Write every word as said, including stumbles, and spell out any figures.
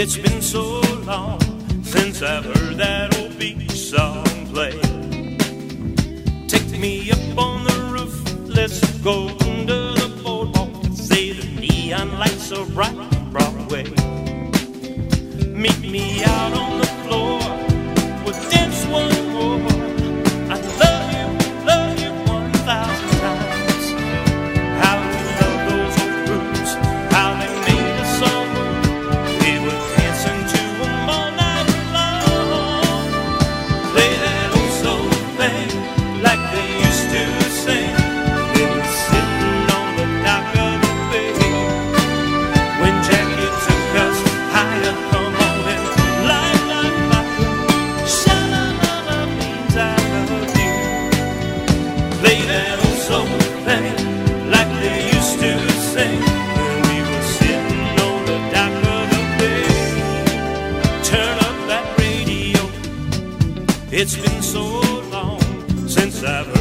It's been so long since I've heard that old beach song play. Take me up on the roof, let's go under the boardwalk and say the neon lights are bright on Broadway. Meet me out on the floor, we'll dance one more. I love you, love you one thousand times. How we love those old grooves, how they made us all move. We were dancing to them all night long. Play that old soul thing like they used to sing. They were sitting on the dock of the bay when Jackie took us higher. Come on and light like fire. Sha-la-la-la means I love you. Play that old soul thing like they used to sing when we were sitting on the dock of the bay. Turn up that radio. It's been so long since I've